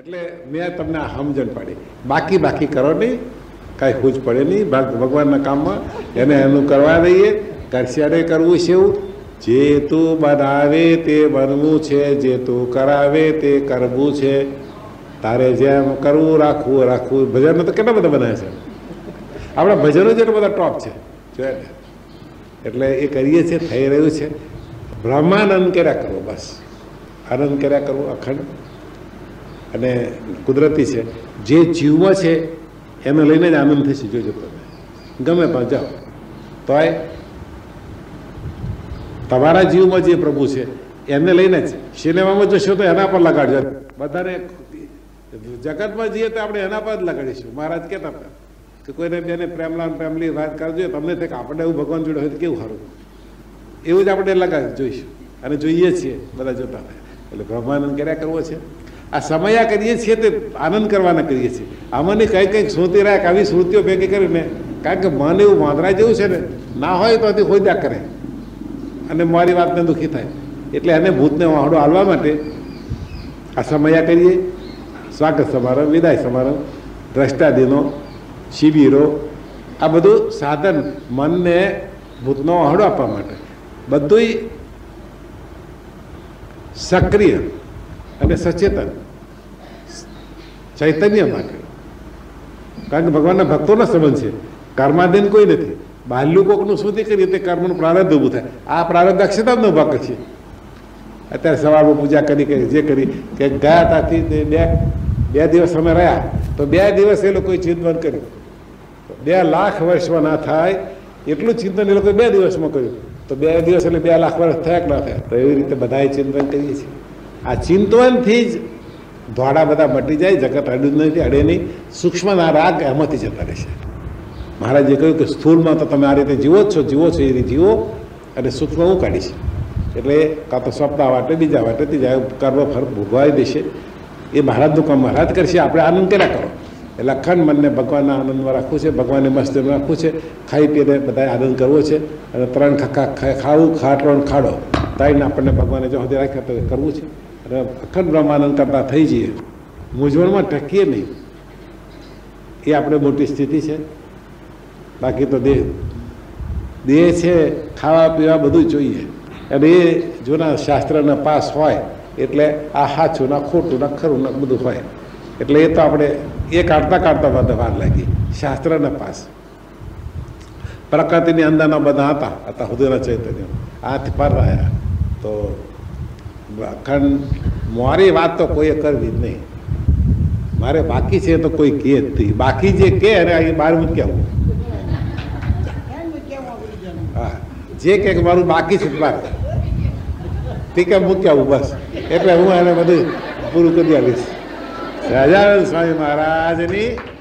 એટલે મેં તમને આ સમજણ પાડી. બાકી કરો નહીં, કાંઈ ખુજ પડે નહીં. ભગવાનના કામમાં એને એનું કરવા દઈએ. કરશિયારે કરવું છે એવું. જે તું બનાવે તે બનવું છે, જે તું કરાવે તે કરવું છે. તારે જેમ કરવું રાખવું રાખવું. ભજનો તો કેટલા બધા બનાવે છે આપણા ભજનો, જેટલા બધા ટોપ છે જોયા ને. એટલે એ કરીએ છીએ, થઈ રહ્યું છે. બ્રહ્માનંદ કર્યા કરવો, બસ આનંદ કર્યા કરવો અખંડ. અને કુદરતી છે, જે જીવમાં છે એને લઈને જ આનંદ થશે. જોજો તમે ગમે પણ જાઓ તોય તમારા જીવમાં જે પ્રભુ છે એને લઈને જ. સિનેમામાં જશો તો એના પર લગાડજો. બધાને જગતમાં જઈએ તો આપણે એના પર જ લગાડીશું. મહારાજ કહેતા હતા કે કોઈને બેને પ્રેમલી વાત કરજો, તમને થાય કે આપણે એવું ભગવાન જોડે હોય તો કેવું સારું, એવું જ આપણે લગાડી જોઈશું. અને જોઈએ છીએ બધા જોતા થાય. એટલે બ્રહ્માનંદ કર્યા કરવો છે. આ સમયા કરીએ છીએ તે આનંદ કરવાના કરીએ છીએ. આમાંની કંઈક સ્મૃતિ રાખ, આવી સ્મૃતિઓ ભેગી કરીને. કારણ કે મન એવું વાંદરા જેવું છે ને, ના હોય તો હજી હોદ્યા કરે અને મારી વાતને દુઃખી થાય. એટલે એને ભૂતને વાહડો હાલવા માટે આ સમયા કરીએ. સ્વાગત સમારંભ, વિદાય સમારંભ, દ્રષ્ટાદિનો, શિબિરો, આ બધું સાધન મનને ભૂતનો વાહડો આપવા માટે. બધું સક્રિય અને સચેતન ચૈતન્ય માટે. કારણ કે ભગવાનના ભક્તોનો સંબંધ છે, કર્માધીન કોઈ નથી. બાહ્યું કોકનું સુધી કરીએ તે કર્મનું પ્રારબ્ધ ઊભું થાય. આ પ્રારબ્ધ અક્ષતા જ ન ઉભા કરશે. અત્યારે સવારમાં પૂજા કરી જે કરી કે ગયા ત્યાંથી બે દિવસ અમે રહ્યા તો 2 દિવસ એ લોકોએ ચિંતન કર્યું. 2 લાખ વર્ષમાં ના થાય એટલું ચિંતન એ લોકોએ 2 દિવસમાં કર્યું. તો 2 દિવસ એટલે 2 લાખ વર્ષ થયા કે ના થયા. તો એવી રીતે બધાએ ચિંતન કરીએ છીએ. આ ચિંતનથી જ ધોળા બધા મટી જાય. જગત અડું નથી, અડે નહીં. સૂક્ષ્મના રાગ એમાંથી જતા રહેશે. મહારાજે કહ્યું કે સ્થૂળમાં તો તમે આ રીતે જીવો જ છો, એ રીતે જીવો, અને સૂક્ષ્મ હું કાઢીશ. એટલે કાં તો સ્વપ્ન વાટે, બીજા વાટે, ત્રીજા કર્મ ફર ભોગવાઈ દેશે. એ મહારાજનું કામ મહારાજ કરશે. આપણે આનંદ કર્યા કરો. એટલે અખંડ મનને ભગવાનના આનંદમાં રાખવું છે, ભગવાનને મસ્ત રાખવું છે. ખાઈ પીને બધાએ આનંદ કરવો છે. અને 3 ખખા ખાવું, ખાટલો ખાડો તાઈને આપણને ભગવાને જો સુધી રાખ્યા તો કરવું છે. અને અખંડ બ્રહ્માનંદ કરતા થઈ જઈએ, મૂંઝવણમાં ટકીએ નહીં. એ આપણે મોટી સ્થિતિ છે. બાકી તો દેહ છે, ખાવા પીવા બધું જોઈએ. અને એ જૂના શાસ્ત્રના પાસ હોય એટલે આ સાચું ના ખોટું ના ખરું ના બધું હોય. એટલે એ તો આપણે એ કાઢતા બધા વાર લાગી. શાસ્ત્રના પાસ પ્રકૃતિની અંદરના બધા હતા સુધીના ચૈતન્ય આથી પર રહ્યા. તો અખંડ મારી વાત તો કોઈએ કરવી જ નહીં. મારે બાકી છે તો કોઈ કહે જ નહીં. બાકી જે કહે અને અહીં બહાર હું કહેવું. હા, જે કે મારું બાકી છે બહાર ઠીક મૂકી આવું બસ. એટલે હું એને બધું પૂરું કરી આવીશ. સહજાનંદ સ્વામી મહારાજની